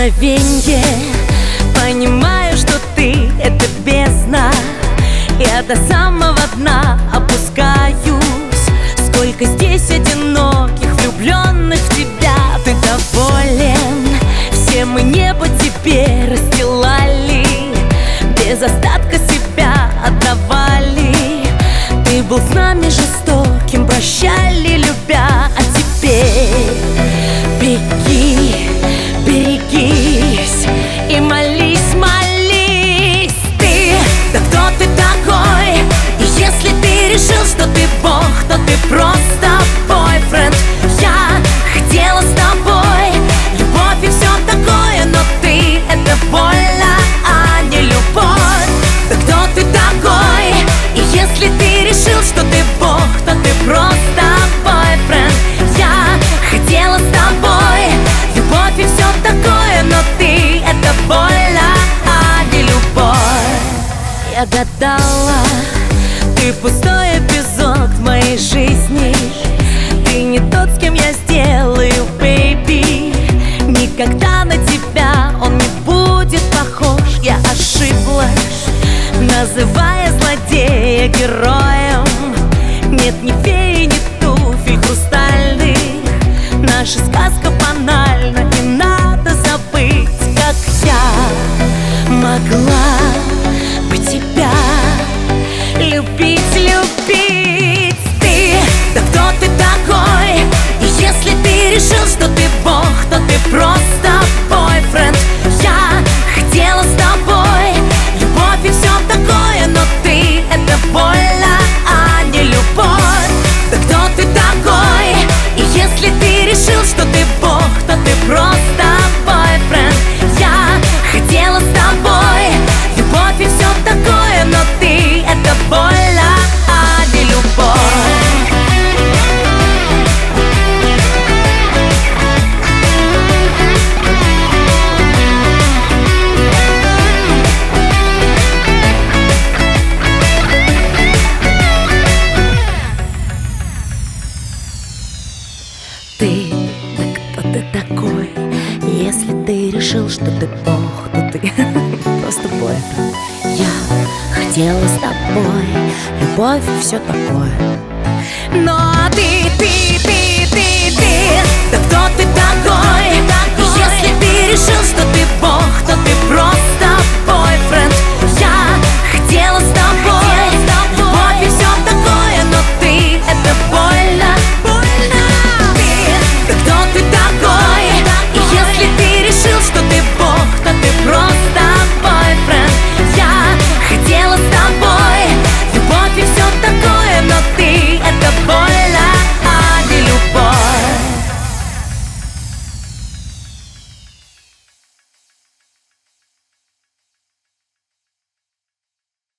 мгновенье понимаю, что ты — это бездна. Я до самого дна опускаюсь. Сколько здесь одиноких, влюбленных в тебя. Ты доволен? Все мы небо тебе расстилали, без остатка себя отдавали. Ты был с нами жестоким, прощали, любя. А теперь беги, берегись и молись, молись. Ты, да кто ты такой? И если ты решил, что ты бог, то ты просто бойфренд. Я хотела с тобой любовь и все такое, но ты — это больно, а не любовь. Да кто ты такой? И если ты решил, что ты бог, то ты просто бойфренд. Я хотела с тобой любовь и все такое, но ты — это больно, а не любовь. Я гадала, ты пустой эпизод в моей жизни. Ты не тот, с кем я сделаю, бэйби. Никогда на тебя он не будет похож. Я ошиблась, называя злодея героем. Нет ни феи, ни туфель хрустальных. Наша сказка банальна, не надо забыть, как я могла бы тебя любить, любить. Ты, да кто ты такой? И если ты решил, что ты бог, то ты просто бойфренд. Я хотела с тобой любовь и все такое, но ты — это больно, а не любовь. Да кто ты такой? И если ты решил, что ты бог, то ты просто бойфренд. Я хотела с тобой любовь и все такое, но ты — это больно, а не любовь. Ты, да кто ты такой? Если ты решил, что ты бог, то ты просто бойфренд. Я хотела с тобой любовь и все такое, но ты, да кто ты такой? Если ты решил, что ты